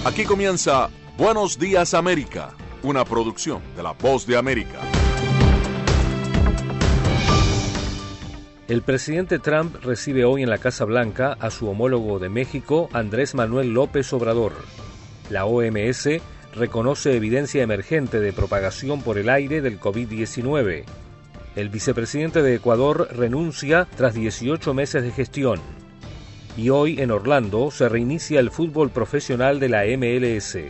Aquí comienza Buenos Días América, una producción de La Voz de América. El presidente Trump recibe hoy en la Casa Blanca a su homólogo de México, Andrés Manuel López Obrador. La OMS reconoce evidencia emergente de propagación por el aire del COVID-19. El vicepresidente de Ecuador renuncia tras 18 meses de gestión. Y hoy en Orlando se reinicia el fútbol profesional de la MLS.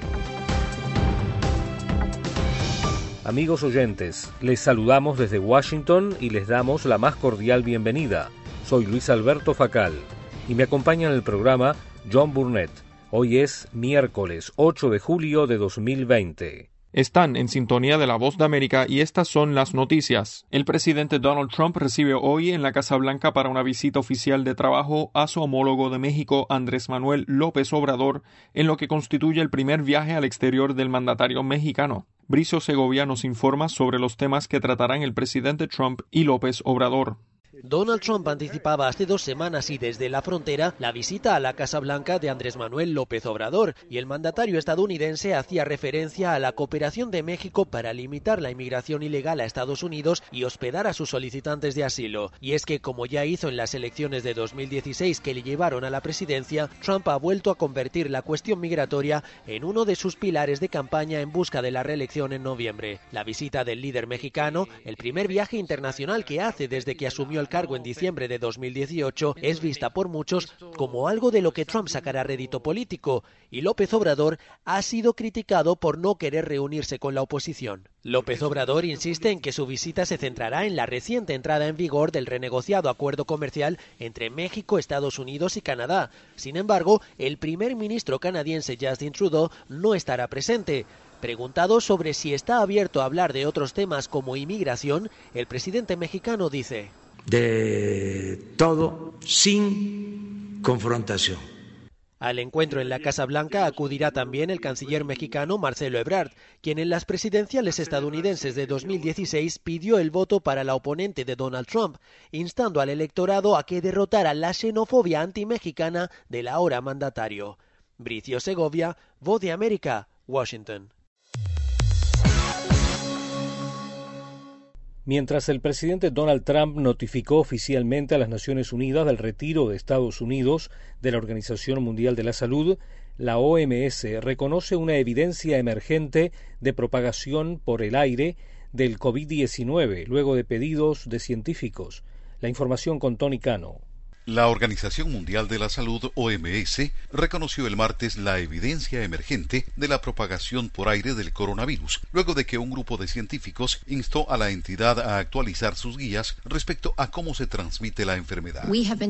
Amigos oyentes, les saludamos desde Washington y les damos la más cordial bienvenida. Soy Luis Alberto Facal y me acompaña en el programa John Burnett. Hoy es miércoles 8 de julio de 2020. Están en sintonía de La Voz de América y estas son las noticias. El presidente Donald Trump recibe hoy en la Casa Blanca para una visita oficial de trabajo a su homólogo de México, Andrés Manuel López Obrador, en lo que constituye el primer viaje al exterior del mandatario mexicano. Bricio Segovia nos informa sobre los temas que tratarán el presidente Trump y López Obrador. Donald Trump anticipaba hace 2 semanas y desde la frontera la visita a la Casa Blanca de Andrés Manuel López Obrador, y el mandatario estadounidense hacía referencia a la cooperación de México para limitar la inmigración ilegal a Estados Unidos y hospedar a sus solicitantes de asilo. Y es que, como ya hizo en las elecciones de 2016 que le llevaron a la presidencia, Trump ha vuelto a convertir la cuestión migratoria en uno de sus pilares de campaña en busca de la reelección en noviembre. La visita del líder mexicano, el primer viaje internacional que hace desde que asumió el cargo en diciembre de 2018, es vista por muchos como algo de lo que Trump sacará rédito político, y López Obrador ha sido criticado por no querer reunirse con la oposición. López Obrador insiste en que su visita se centrará en la reciente entrada en vigor del renegociado acuerdo comercial entre México, Estados Unidos y Canadá. Sin embargo, el primer ministro canadiense Justin Trudeau no estará presente. Preguntado sobre si está abierto a hablar de otros temas como inmigración, el presidente mexicano dice: de todo sin confrontación. Al encuentro en la Casa Blanca acudirá también el canciller mexicano Marcelo Ebrard, quien en las presidenciales estadounidenses de 2016 pidió el voto para la oponente de Donald Trump, instando al electorado a que derrotara la xenofobia antimexicana del ahora mandatario. Bricio Segovia, Voz de América, Washington. Mientras el presidente Donald Trump notificó oficialmente a las Naciones Unidas del retiro de Estados Unidos de la Organización Mundial de la Salud, la OMS reconoce una evidencia emergente de propagación por el aire del COVID-19, luego de pedidos de científicos. La información con Tony Cano. La Organización Mundial de la Salud, OMS, reconoció el martes la evidencia emergente de la propagación por aire del coronavirus, luego de que un grupo de científicos instó a la entidad a actualizar sus guías respecto a cómo se transmite la enfermedad.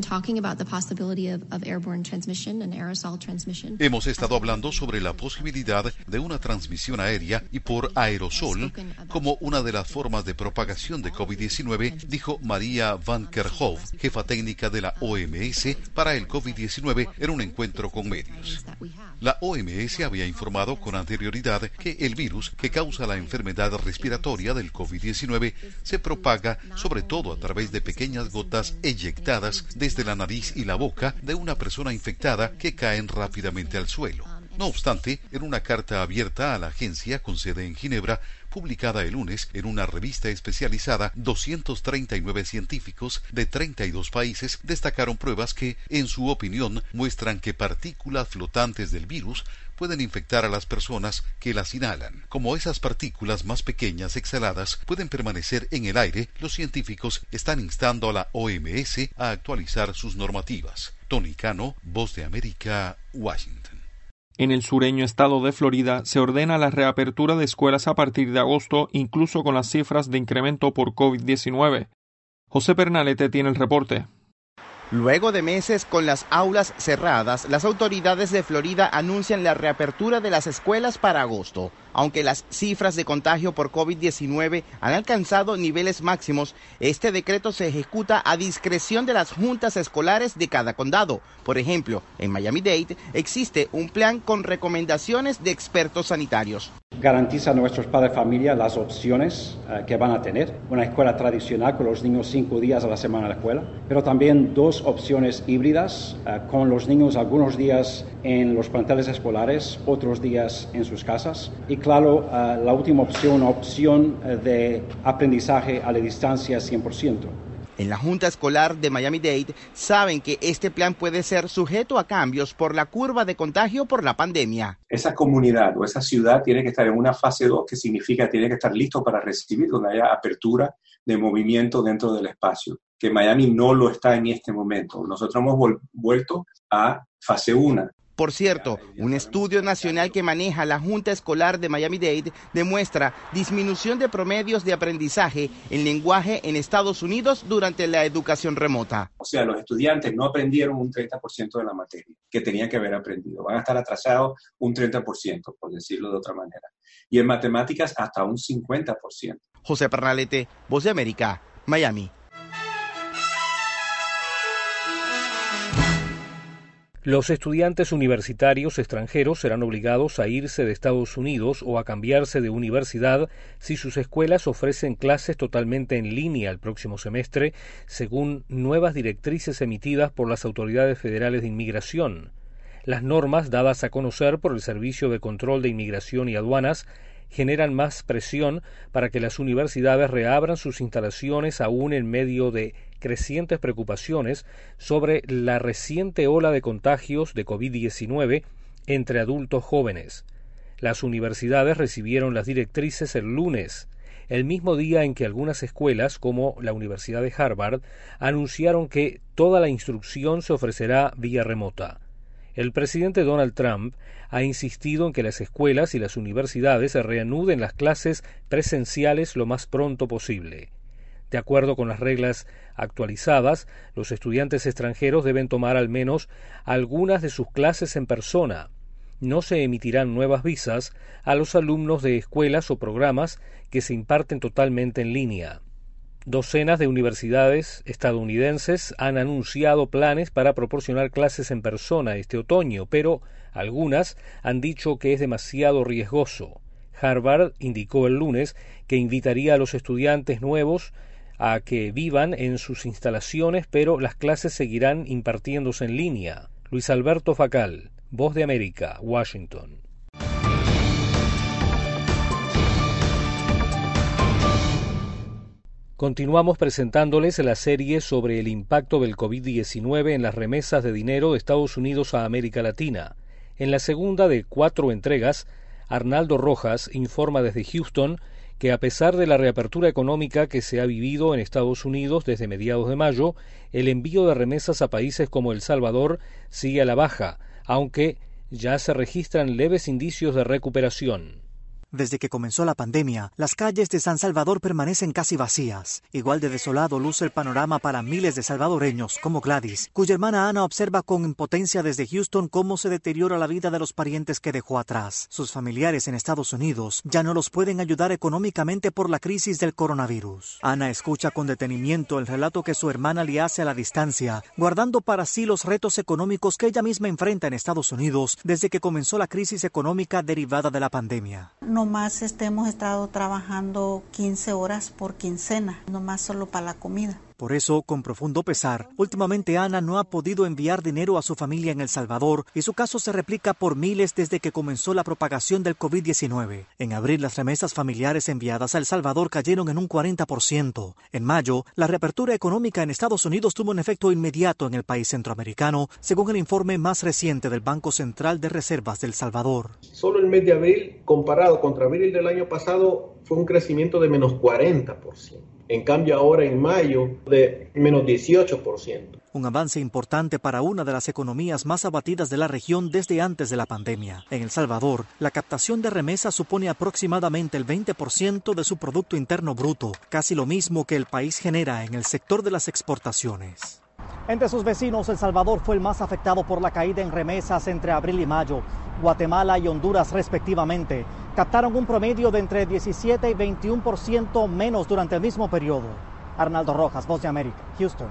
Hemos estado hablando sobre la posibilidad de una transmisión aérea y por aerosol como una de las formas de propagación de COVID-19, dijo María Van Kerkhove, jefa técnica de la OMS para el COVID-19 en un encuentro con medios. La OMS había informado con anterioridad que el virus que causa la enfermedad respiratoria del COVID-19 se propaga sobre todo a través de pequeñas gotas eyectadas desde la nariz y la boca de una persona infectada que caen rápidamente al suelo. No obstante, en una carta abierta a la agencia con sede en Ginebra, publicada el lunes en una revista especializada, 239 científicos de 32 países destacaron pruebas que, en su opinión, muestran que partículas flotantes del virus pueden infectar a las personas que las inhalan. Como esas partículas más pequeñas exhaladas pueden permanecer en el aire, los científicos están instando a la OMS a actualizar sus normativas. Tony Cano, Voz de América, Washington. En el sureño estado de Florida se ordena la reapertura de escuelas a partir de agosto, incluso con las cifras de incremento por COVID-19. José Pernalete tiene el reporte. Luego de meses con las aulas cerradas, las autoridades de Florida anuncian la reapertura de las escuelas para agosto. Aunque las cifras de contagio por COVID-19 han alcanzado niveles máximos, este decreto se ejecuta a discreción de las juntas escolares de cada condado. Por ejemplo, en Miami-Dade existe un plan con recomendaciones de expertos sanitarios. garantiza a nuestros padres de familia las opciones que van a tener. Una escuela tradicional con los niños 5 días a la semana a la escuela, pero también 2 opciones híbridas con los niños algunos días en los planteles escolares, otros días en sus casas. Y claro, la última opción, una opción de aprendizaje a la distancia 100%. En la Junta Escolar de Miami-Dade saben que este plan puede ser sujeto a cambios por la curva de contagio por la pandemia. Esa comunidad o esa ciudad tiene que estar en una fase 2, que significa tiene que estar listo para recibir, donde haya apertura de movimiento dentro del espacio, que Miami no lo está en este momento. Nosotros hemos vuelto a fase 1. Por cierto, un estudio nacional que maneja la Junta Escolar de Miami-Dade demuestra disminución de promedios de aprendizaje en lenguaje en Estados Unidos durante la educación remota. O sea, los estudiantes no aprendieron un 30% de la materia que tenían que haber aprendido. Van a estar atrasados un 30%, por decirlo de otra manera. Y en matemáticas hasta un 50%. José Pernalete, Voz de América, Miami. Los estudiantes universitarios extranjeros serán obligados a irse de Estados Unidos o a cambiarse de universidad si sus escuelas ofrecen clases totalmente en línea el próximo semestre, según nuevas directrices emitidas por las autoridades federales de inmigración. Las normas dadas a conocer por el Servicio de Control de Inmigración y Aduanas generan más presión para que las universidades reabran sus instalaciones aún en medio de crecientes preocupaciones sobre la reciente ola de contagios de COVID-19 entre adultos jóvenes. Las universidades recibieron las directrices el lunes, el mismo día en que algunas escuelas, como la Universidad de Harvard, anunciaron que toda la instrucción se ofrecerá vía remota. El presidente Donald Trump ha insistido en que las escuelas y las universidades reanuden las clases presenciales lo más pronto posible. De acuerdo con las reglas actualizadas, los estudiantes extranjeros deben tomar al menos algunas de sus clases en persona. No se emitirán nuevas visas a los alumnos de escuelas o programas que se imparten totalmente en línea. Docenas de universidades estadounidenses han anunciado planes para proporcionar clases en persona este otoño, pero algunas han dicho que es demasiado riesgoso. Harvard indicó el lunes que invitaría a los estudiantes nuevos a que vivan en sus instalaciones, pero las clases seguirán impartiéndose en línea. Luis Alberto Facal, Voz de América, Washington. Continuamos presentándoles la serie sobre el impacto del COVID-19 en las remesas de dinero de Estados Unidos a América Latina. En la segunda de 4 entregas, Arnaldo Rojas informa desde Houston que a pesar de la reapertura económica que se ha vivido en Estados Unidos desde mediados de mayo, el envío de remesas a países como El Salvador sigue a la baja, aunque ya se registran leves indicios de recuperación. Desde que comenzó la pandemia, las calles de San Salvador permanecen casi vacías. Igual de desolado luce el panorama para miles de salvadoreños, como Gladys, cuya hermana Ana observa con impotencia desde Houston cómo se deteriora la vida de los parientes que dejó atrás. Sus familiares en Estados Unidos ya no los pueden ayudar económicamente por la crisis del coronavirus. Ana escucha con detenimiento el relato que su hermana le hace a la distancia, guardando para sí los retos económicos que ella misma enfrenta en Estados Unidos desde que comenzó la crisis económica derivada de la pandemia. Nomás hemos estado trabajando 15 horas por quincena, nomás solo para la comida. Por eso, con profundo pesar, últimamente Ana no ha podido enviar dinero a su familia en El Salvador y su caso se replica por miles desde que comenzó la propagación del COVID-19. En abril, las remesas familiares enviadas a El Salvador cayeron en un 40%. En mayo, la reapertura económica en Estados Unidos tuvo un efecto inmediato en el país centroamericano, según el informe más reciente del Banco Central de Reservas de El Salvador. Solo el mes de abril, comparado contra abril del año pasado, fue un crecimiento de menos 40%. En cambio, ahora en mayo, de menos 18%. Un avance importante para una de las economías más abatidas de la región desde antes de la pandemia. En El Salvador, la captación de remesas supone aproximadamente el 20% de su Producto Interno Bruto, casi lo mismo que el país genera en el sector de las exportaciones. Entre sus vecinos, El Salvador fue el más afectado por la caída en remesas entre abril y mayo. Guatemala y Honduras, respectivamente, captaron un promedio de entre 17 y 21% menos durante el mismo periodo. Arnaldo Rojas, Voz de América, Houston.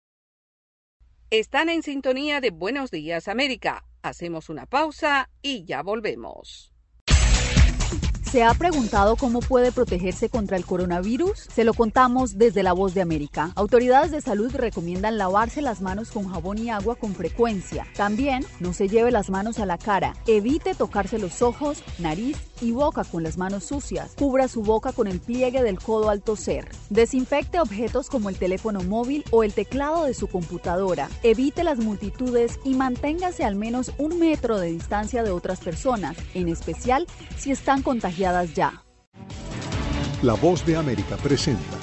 Están en sintonía de Buenos Días, América. Hacemos una pausa y ya volvemos. ¿Se ha preguntado cómo puede protegerse contra el coronavirus? Se lo contamos desde La Voz de América. Autoridades de salud recomiendan lavarse las manos con jabón y agua con frecuencia. También no se lleve las manos a la cara. Evite tocarse los ojos, nariz y boca con las manos sucias. Cubra su boca con el pliegue del codo al toser. Desinfecte objetos como el teléfono móvil o el teclado de su computadora. Evite las multitudes y manténgase al menos 1 metro de distancia de otras personas, en especial si están contagiadas ya. La Voz de América presenta.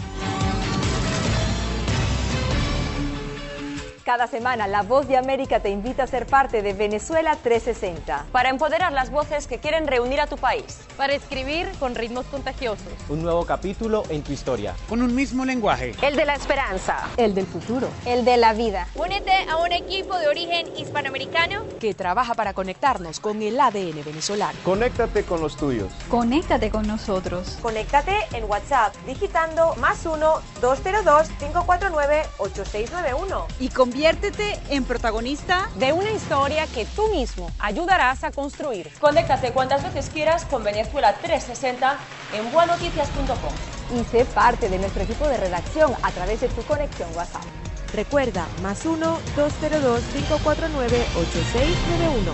Cada semana, La Voz de América te invita a ser parte de Venezuela 360. Para empoderar las voces que quieren reunir a tu país. Para escribir con ritmos contagiosos. Un nuevo capítulo en tu historia. Con un mismo lenguaje. El de la esperanza. El del futuro. El de la vida. Únete a un equipo de origen hispanoamericano que trabaja para conectarnos con el ADN venezolano. Conéctate con los tuyos. Conéctate con nosotros. Conéctate en WhatsApp digitando +1 202 549 8691. Y conviértete en protagonista de una historia que tú mismo ayudarás a construir. Conéctate cuantas veces quieras con Venezuela 360 en buenoticias.com. Y sé parte de nuestro equipo de redacción a través de tu conexión WhatsApp. Recuerda, +1 202 549 8691.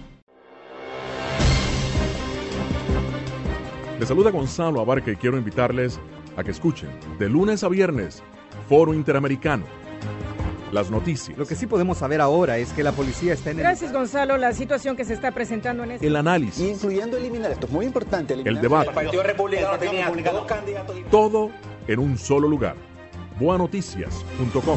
Les saluda Gonzalo Abarca y quiero invitarles a que escuchen de lunes a viernes Foro Interamericano. Las noticias. Lo que sí podemos saber ahora es que la policía está en Gracias, Gonzalo. La situación que se está presentando en este... El análisis. Incluyendo eliminar, esto es muy importante. El debate. El Partido Republicano tenía 2 candidatos. Todo en un solo lugar. Buenoticias.com.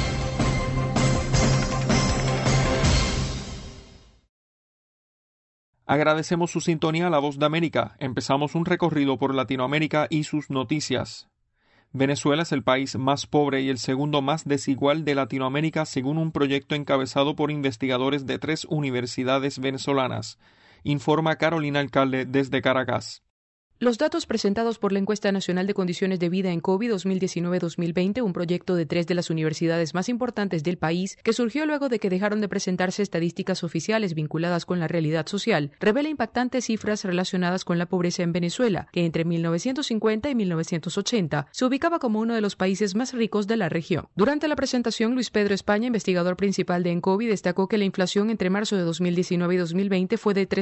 Agradecemos su sintonía a La Voz de América. Empezamos un recorrido por Latinoamérica y sus noticias. Venezuela es el país más pobre y el segundo más desigual de Latinoamérica según un proyecto encabezado por investigadores de 3 universidades venezolanas, informa Carolina Alcalde desde Caracas. Los datos presentados por la Encuesta Nacional de Condiciones de Vida en COVID 2019-2020, un proyecto de 3 de las universidades más importantes del país, que surgió luego de que dejaron de presentarse estadísticas oficiales vinculadas con la realidad social, revela impactantes cifras relacionadas con la pobreza en Venezuela, que entre 1950 y 1980 se ubicaba como uno de los países más ricos de la región. Durante la presentación, Luis Pedro España, investigador principal de ENCOVI, destacó que la inflación entre marzo de 2019 y 2020 fue de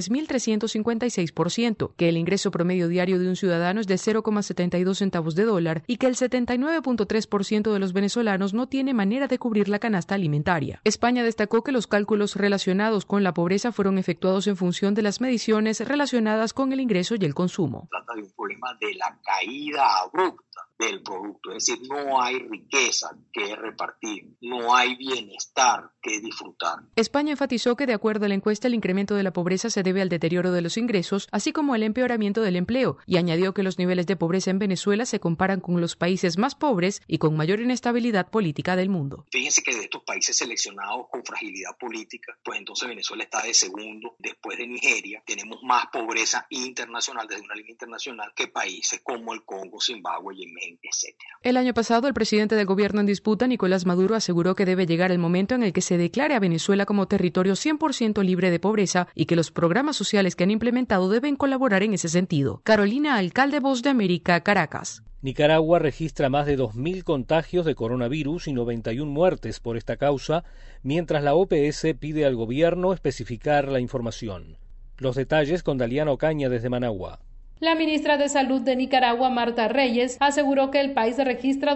3.356%, que el ingreso promedio diario de un ciudadano es de 0,72 centavos de dólar y que el 79.3% de los venezolanos no tiene manera de cubrir la canasta alimentaria. España destacó que los cálculos relacionados con la pobreza fueron efectuados en función de las mediciones relacionadas con el ingreso y el consumo. Trata de un problema de la caída abrupta del producto, es decir, no hay riqueza que repartir, no hay bienestar que disfrutar. España enfatizó que de acuerdo a la encuesta el incremento de la pobreza se debe al deterioro de los ingresos, así como al empeoramiento del empleo, y añadió que los niveles de pobreza en Venezuela se comparan con los países más pobres y con mayor inestabilidad política del mundo. Fíjense que de estos países seleccionados con fragilidad política, pues entonces Venezuela está de segundo después de Nigeria. Tenemos más pobreza internacional desde una línea internacional que países como el Congo, Zimbabue, Yemen, etc. El año pasado, el presidente del gobierno en disputa, Nicolás Maduro, aseguró que debe llegar el momento en el que se declare a Venezuela como territorio 100% libre de pobreza y que los programas sociales que han implementado deben colaborar en ese sentido. Carolina Alcalde, Voz de América, Caracas. Nicaragua registra más de 2.000 contagios de coronavirus y 91 muertes por esta causa, mientras la OPS pide al gobierno especificar la información. Los detalles con Daliana Ocaña desde Managua. La ministra de Salud de Nicaragua, Marta Reyes, aseguró que el país registra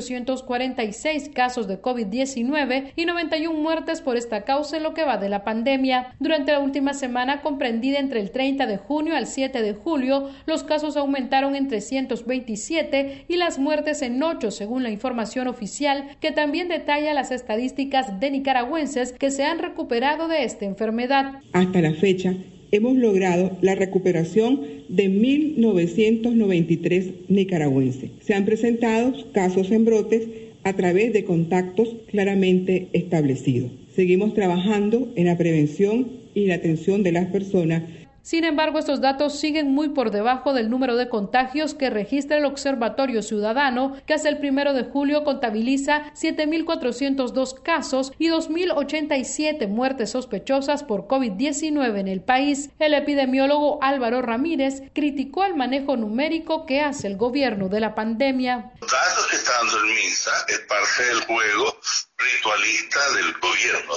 2.846 casos de COVID-19 y 91 muertes por esta causa en lo que va de la pandemia. Durante la última semana, comprendida entre el 30 de junio al 7 de julio, los casos aumentaron en 327 y las muertes en 8, según la información oficial, que también detalla las estadísticas de nicaragüenses que se han recuperado de esta enfermedad. Hasta la fecha, hemos logrado la recuperación de 1.993 nicaragüenses. Se han presentado casos en brotes a través de contactos claramente establecidos. Seguimos trabajando en la prevención y la atención de las personas. Sin embargo, estos datos siguen muy por debajo del número de contagios que registra el Observatorio Ciudadano, que hasta el 1 de julio contabiliza 7.402 casos y 2.087 muertes sospechosas por COVID-19 en el país. El epidemiólogo Álvaro Ramírez criticó el manejo numérico que hace el gobierno de la pandemia. Los datos que está dando el MINSA es parte del juego ritualista del gobierno,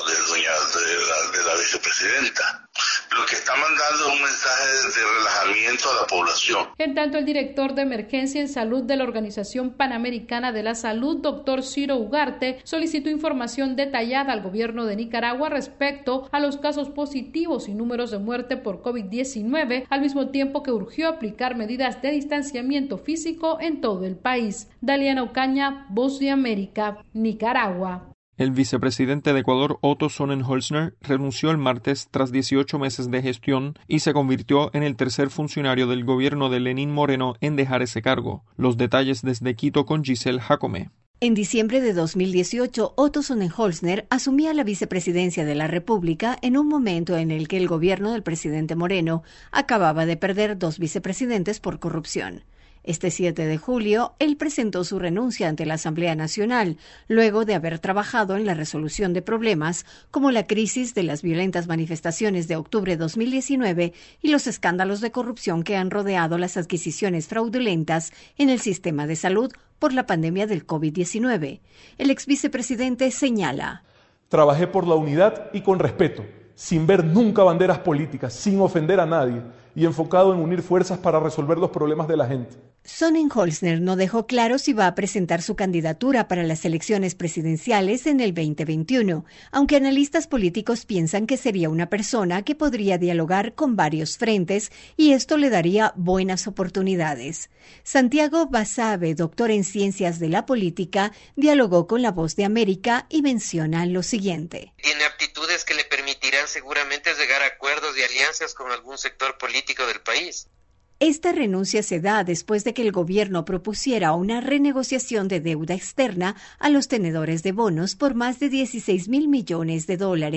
de la vicepresidenta. Lo que está mandando es un mensaje de relajamiento a la población. En tanto, el director de Emergencia en Salud de la Organización Panamericana de la Salud, doctor Ciro Ugarte, solicitó información detallada al gobierno de Nicaragua respecto a los casos positivos y números de muerte por COVID-19, al mismo tiempo que urgió aplicar medidas de distanciamiento físico en todo el país. Daliana Ocaña, Voz de América, Nicaragua. El vicepresidente de Ecuador, Otto Sonnenholzner, renunció el martes tras 18 meses de gestión y se convirtió en el tercer funcionario del gobierno de Lenín Moreno en dejar ese cargo. Los detalles desde Quito con Giselle Jacome. En diciembre de 2018, Otto Sonnenholzner asumía la vicepresidencia de la República en un momento en el que el gobierno del presidente Moreno acababa de perder 2 vicepresidentes por corrupción. Este 7 de julio, él presentó su renuncia ante la Asamblea Nacional, luego de haber trabajado en la resolución de problemas como la crisis de las violentas manifestaciones de octubre de 2019 y los escándalos de corrupción que han rodeado las adquisiciones fraudulentas en el sistema de salud por la pandemia del COVID-19. El exvicepresidente señala: Trabajé por la unidad y con respeto, sin ver nunca banderas políticas, sin ofender a nadie y enfocado en unir fuerzas para resolver los problemas de la gente. Sonnenholzner no dejó claro si va a presentar su candidatura para las elecciones presidenciales en el 2021, aunque analistas políticos piensan que sería una persona que podría dialogar con varios frentes y esto le daría buenas oportunidades. Santiago Basabe, doctor en Ciencias de la Política, dialogó con La Voz de América y menciona lo siguiente. Tiene aptitudes que le permitirán seguramente llegar a acuerdos y alianzas con algún sector político del país. Esta renuncia se da después de que el gobierno propusiera una renegociación de deuda externa a los tenedores de bonos por más de $16,000 millones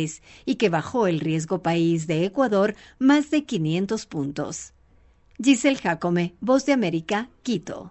y que bajó el riesgo país de Ecuador más de 500 puntos. Giselle Jacome, Voz de América, Quito.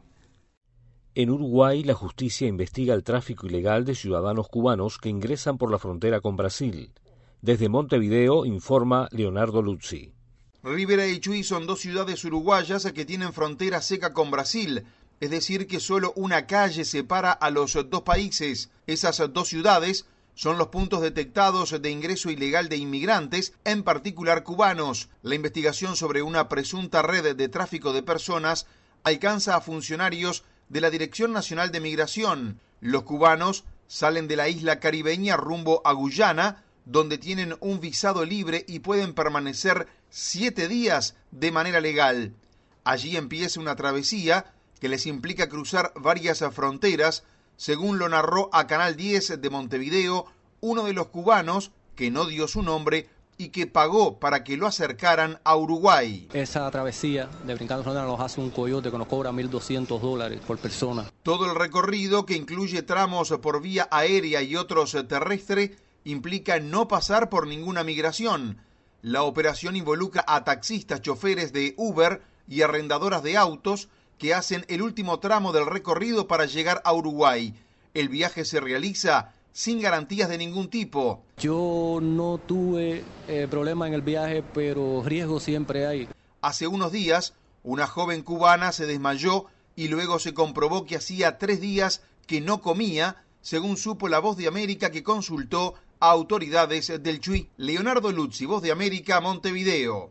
En Uruguay, la justicia investiga el tráfico ilegal de ciudadanos cubanos que ingresan por la frontera con Brasil. Desde Montevideo informa Leonardo Luzzi. Rivera y Chuy son 2 ciudades uruguayas que tienen frontera seca con Brasil, es decir que solo una calle separa a los 2 países. Esas 2 ciudades son los puntos detectados de ingreso ilegal de inmigrantes, en particular cubanos. La investigación sobre una presunta red de tráfico de personas alcanza a funcionarios de la Dirección Nacional de Migración. Los cubanos salen de la isla caribeña rumbo a Guyana, donde tienen un visado libre y pueden permanecer 7 días de manera legal. Allí empieza una travesía que les implica cruzar varias fronteras, según lo narró a Canal 10 de Montevideo uno de los cubanos, que no dio su nombre, y que pagó para que lo acercaran a Uruguay. Esa travesía de Brincando Frontera nos hace un coyote que nos cobra $1.200 por persona. Todo el recorrido, que incluye tramos por vía aérea y otros terrestre, implica no pasar por ninguna migración. La operación involucra a taxistas, choferes de Uber y arrendadoras de autos que hacen el último tramo del recorrido para llegar a Uruguay. El viaje se realiza sin garantías de ningún tipo. Yo no tuve problema en el viaje, pero riesgo siempre hay. Hace unos días, una joven cubana se desmayó y luego se comprobó que hacía 3 días que no comía, según supo La Voz de América, que consultó a autoridades del Chuy. Leonardo Luzzi, Voz de América, Montevideo.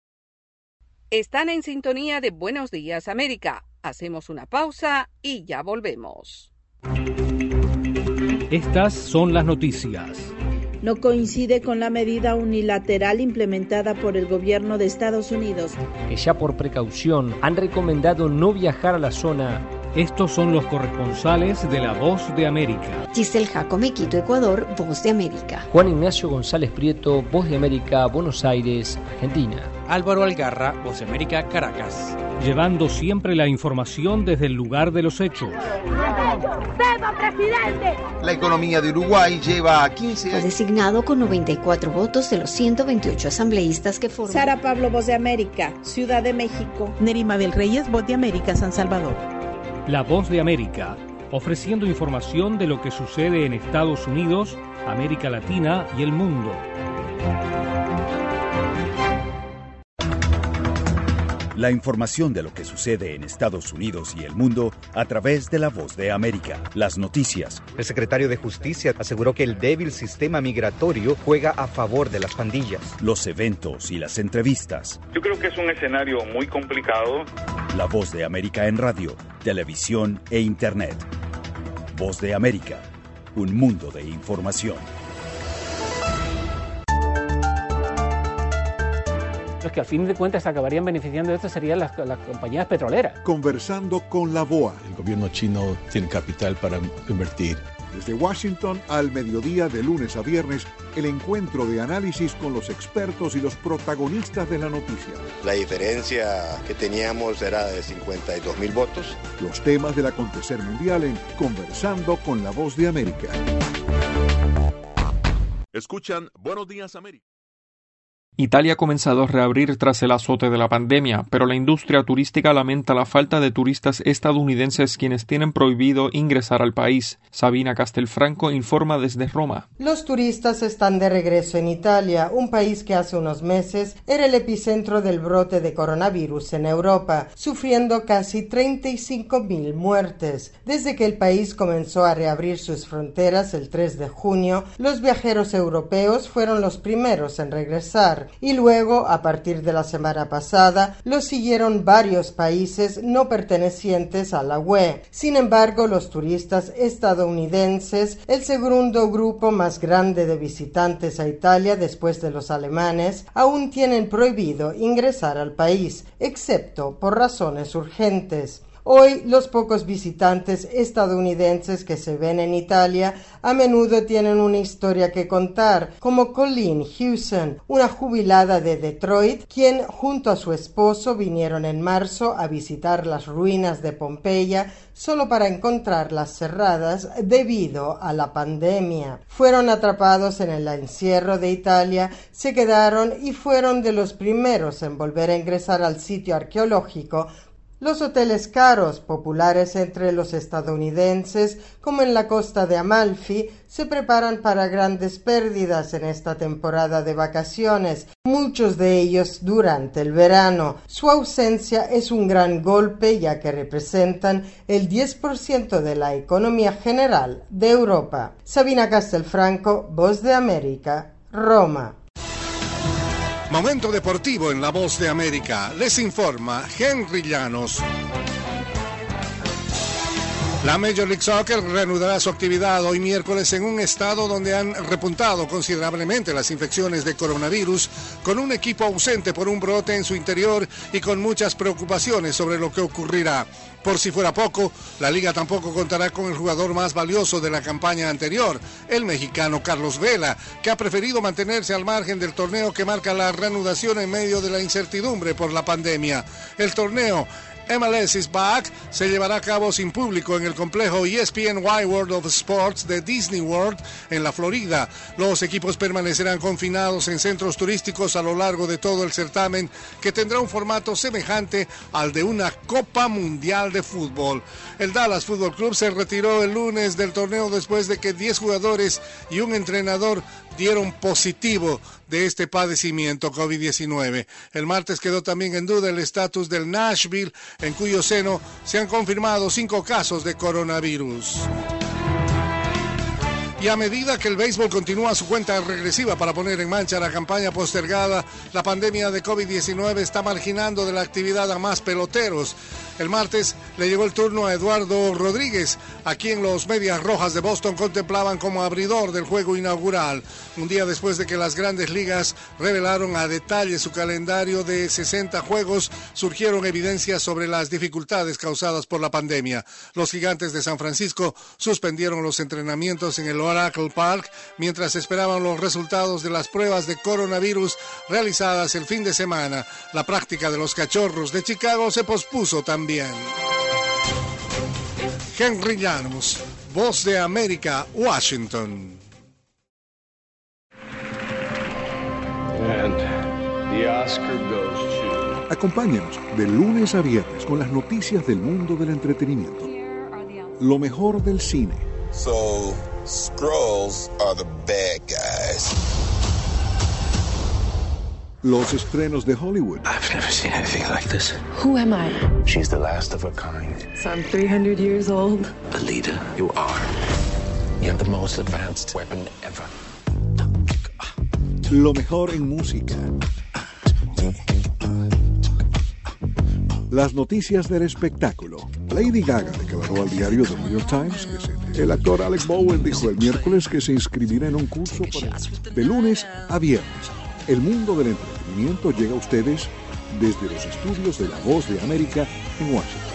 Están en sintonía de Buenos Días América. Hacemos una pausa y ya volvemos. Estas son las noticias. No coincide con la medida unilateral implementada por el gobierno de Estados Unidos, que ya por precaución han recomendado no viajar a la zona. Estos son los corresponsales de La Voz de América. Giselle Jacome, Quito, Ecuador, Voz de América. Juan Ignacio González Prieto, Voz de América, Buenos Aires, Argentina. Álvaro Algarra, Voz de América, Caracas. Llevando siempre la información desde el lugar de los hechos. ¡Viva, presidente! La economía de Uruguay lleva 15 años. Fue designado con 94 votos de los 128 asambleístas que forman. Sara Pablo, Voz de América, Ciudad de México. Nerima del Reyes, Voz de América, San Salvador. La Voz de América, ofreciendo información de lo que sucede en Estados Unidos, América Latina y el mundo. La información de lo que sucede en Estados Unidos y el mundo a través de La Voz de América. Las noticias. El secretario de Justicia aseguró que el débil sistema migratorio juega a favor de las pandillas. Los eventos y las entrevistas. Yo creo que es un escenario muy complicado. La Voz de América en radio, televisión e internet. Voz de América, un mundo de información. Los que al fin de cuentas acabarían beneficiando de esto serían las compañías petroleras. Conversando con la BOA. El gobierno chino tiene capital para invertir. Desde Washington al mediodía de lunes a viernes, el encuentro de análisis con los expertos y los protagonistas de la noticia. La diferencia que teníamos era de 52,000 votos. Los temas del acontecer mundial en Conversando con la Voz de América. Escuchan Buenos Días América. Italia ha comenzado a reabrir tras el azote de la pandemia, pero la industria turística lamenta la falta de turistas estadounidenses quienes tienen prohibido ingresar al país. Sabina Castelfranco informa desde Roma. Los turistas están de regreso en Italia, un país que hace unos meses era el epicentro del brote de coronavirus en Europa, sufriendo casi 35,000 muertes. Desde que el país comenzó a reabrir sus fronteras el 3 de junio, los viajeros europeos fueron los primeros en regresar. Y luego, a partir de la semana pasada, lo siguieron varios países no pertenecientes a la UE. Sin embargo, los turistas estadounidenses, el segundo grupo más grande de visitantes a Italia después de los alemanes, aún tienen prohibido ingresar al país, excepto por razones urgentes. Hoy, los pocos visitantes estadounidenses que se ven en Italia a menudo tienen una historia que contar, como Colleen Hewson, una jubilada de Detroit, quien junto a su esposo vinieron en marzo a visitar las ruinas de Pompeya solo para encontrarlas cerradas debido a la pandemia. Fueron atrapados en el encierro de Italia, se quedaron y fueron de los primeros en volver a ingresar al sitio arqueológico. Los hoteles caros, populares entre los estadounidenses, como en la costa de Amalfi, se preparan para grandes pérdidas en esta temporada de vacaciones, muchos de ellos durante el verano. Su ausencia es un gran golpe ya que representan el 10% de la economía general de Europa. Sabina Castelfranco, Voz de América, Roma. Momento deportivo en La Voz de América. Les informa Henry Llanos. La Major League Soccer reanudará su actividad hoy miércoles en un estado donde han repuntado considerablemente las infecciones de coronavirus, con un equipo ausente por un brote en su interior y con muchas preocupaciones sobre lo que ocurrirá. Por si fuera poco, la liga tampoco contará con el jugador más valioso de la campaña anterior, el mexicano Carlos Vela, que ha preferido mantenerse al margen del torneo que marca la reanudación en medio de la incertidumbre por la pandemia. El torneo MLS is Back se llevará a cabo sin público en el complejo ESPN Wide World of Sports de Disney World en la Florida. Los equipos permanecerán confinados en centros turísticos a lo largo de todo el certamen, que tendrá un formato semejante al de una Copa Mundial de Fútbol. El Dallas Football Club se retiró el lunes del torneo después de que 10 jugadores y un entrenador dieron positivo de este padecimiento COVID-19. El martes quedó también en duda el estatus del Nashville, en cuyo seno se han confirmado 5 casos de coronavirus. Y a medida que el béisbol continúa su cuenta regresiva para poner en marcha la campaña postergada, la pandemia de COVID-19 está marginando de la actividad a más peloteros. El martes le llegó el turno a Eduardo Rodríguez, Aquí en los Medias Rojas de Boston contemplaban como abridor del juego inaugural, un día después de que las grandes ligas revelaron a detalle su calendario de 60 juegos, surgieron evidencias sobre las dificultades causadas por la pandemia. Los Gigantes de San Francisco suspendieron los entrenamientos en el Oracle Park mientras esperaban los resultados de las pruebas de coronavirus realizadas el fin de semana. La práctica de los Cachorros de Chicago se pospuso también. Henry Llanos, Voz de América, Washington. And the Oscar goes to... Acompáñanos de lunes a viernes con las noticias del mundo del entretenimiento. Lo mejor del cine. So, Skrulls are the bad guys. Los estrenos de Hollywood. I've never seen anything like this. Who am I? She's the last of her kind. So I'm 300 years old. The leader you are. You have the most advanced weapon ever. Lo mejor en música. Las noticias del espectáculo. Lady Gaga declaró al diario The New York Times que el actor Alec Baldwin dijo el miércoles que se inscribirá en un curso de lunes a viernes. El mundo del entretenimiento llega a ustedes desde los estudios de La Voz de América en Washington.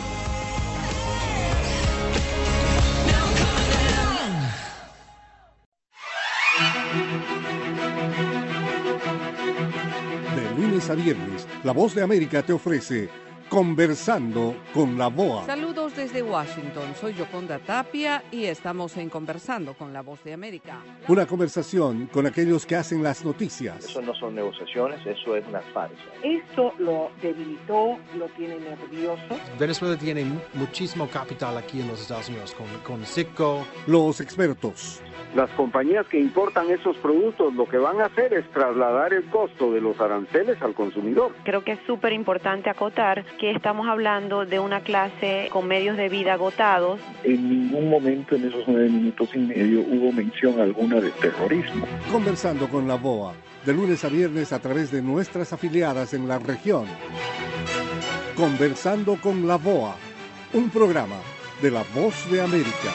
De lunes a viernes, La Voz de América te ofrece Conversando con la VOA. Saludos desde Washington, soy Yoconda Tapia y estamos en Conversando con la Voz de América. Una conversación con aquellos que hacen las noticias. Eso no son negociaciones, eso es una farsa. Esto lo debilitó, lo tiene nervioso. Venezuela tiene muchísimo capital aquí en los Estados Unidos, con Citgo. Los expertos. Las compañías que importan esos productos lo que van a hacer es trasladar el costo de los aranceles al consumidor. Creo que es súper importante acotar que estamos hablando de una clase con medios de vida agotados. En ningún momento en esos 9 minutos y medio hubo mención alguna de terrorismo. Conversando con la VOA, de lunes a viernes a través de nuestras afiliadas en la región. Conversando con la VOA, un programa de La Voz de América.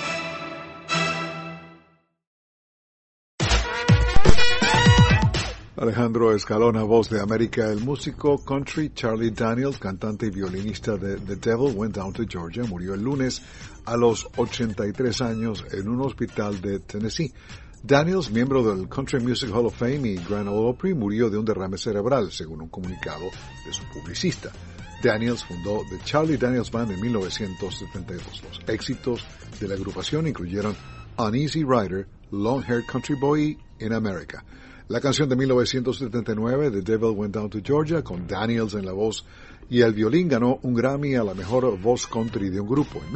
Alejandro Escalona, Voz de América. El músico country Charlie Daniels, cantante y violinista de The Devil Went Down to Georgia, murió el lunes a los 83 años en un hospital de Tennessee. Daniels, miembro del Country Music Hall of Fame y Grand Ole Opry, murió de un derrame cerebral, según un comunicado de su publicista. Daniels fundó The Charlie Daniels Band en 1972. Los éxitos de la agrupación incluyeron Uneasy Rider, Long Haired Country Boy y In America. La canción de 1979, The Devil Went Down to Georgia, con Daniels en la voz y el violín, ganó un Grammy a la mejor voz country de un grupo. En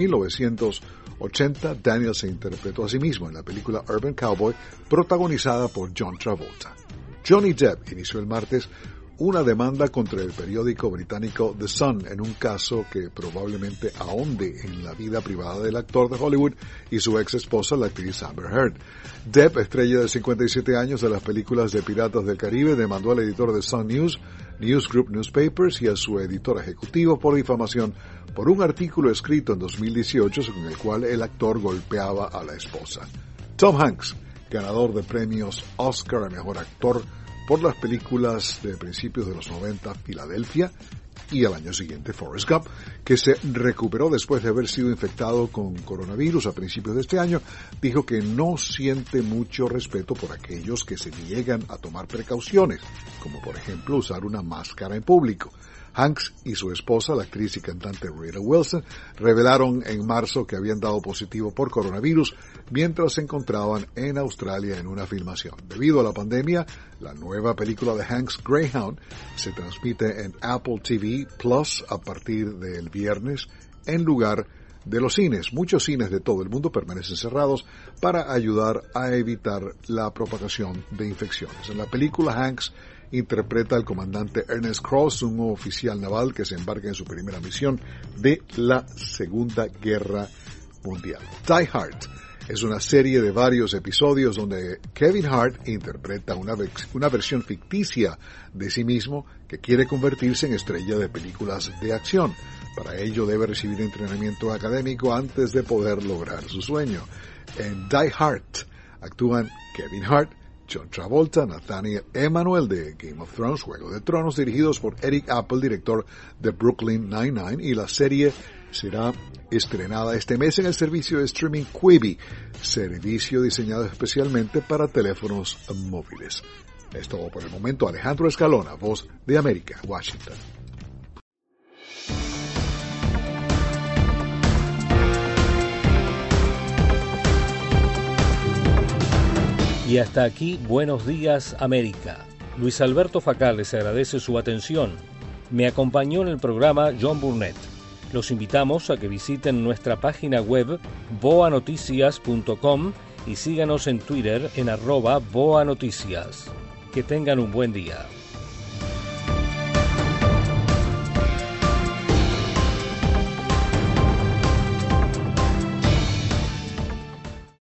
1980, Daniels se interpretó a sí mismo en la película Urban Cowboy, protagonizada por John Travolta. Johnny Depp inició el martes una demanda contra el periódico británico The Sun en un caso que probablemente ahonde en la vida privada del actor de Hollywood y su ex esposa, la actriz Amber Heard. Depp, estrella de 57 años de las películas de Piratas del Caribe, demandó al editor de Sun News, News Group Newspapers y a su editor ejecutivo por difamación por un artículo escrito en 2018 según el cual el actor golpeaba a la esposa. Tom Hanks, ganador de premios Oscar a Mejor Actor por las películas de principios de los 90, Filadelfia, y al año siguiente Forrest Gump, que se recuperó después de haber sido infectado con coronavirus a principios de este año, dijo que no siente mucho respeto por aquellos que se niegan a tomar precauciones, como por ejemplo usar una máscara en público. Hanks y su esposa, la actriz y cantante Rita Wilson, revelaron en marzo que habían dado positivo por coronavirus mientras se encontraban en Australia en una filmación. Debido a la pandemia, la nueva película de Hanks, Greyhound, se transmite en Apple TV Plus a partir del viernes en lugar de los cines. Muchos cines de todo el mundo permanecen cerrados para ayudar a evitar la propagación de infecciones. En la película, Hanks interpreta al comandante Ernest Cross, un oficial naval que se embarca en su primera misión de la Segunda Guerra Mundial. Die Hard es una serie de varios episodios donde Kevin Hart interpreta una versión ficticia de sí mismo que quiere convertirse en estrella de películas de acción. Para ello debe recibir entrenamiento académico antes de poder lograr su sueño. En Die Hard actúan Kevin Hart, John Travolta, Nathaniel Emmanuel de Game of Thrones, Juego de Tronos, dirigidos por Eric Apple, director de Brooklyn Nine-Nine, y la serie será estrenada este mes en el servicio de streaming Quibi, servicio diseñado especialmente para teléfonos móviles. Es todo por el momento. Alejandro Escalona, Voz de América, Washington. Y hasta aquí, Buenos Días, América. Luis Alberto Facal les agradece su atención. Me acompañó en el programa John Burnett. Los invitamos a que visiten nuestra página web boanoticias.com y síganos en Twitter en @boanoticias. Que tengan un buen día.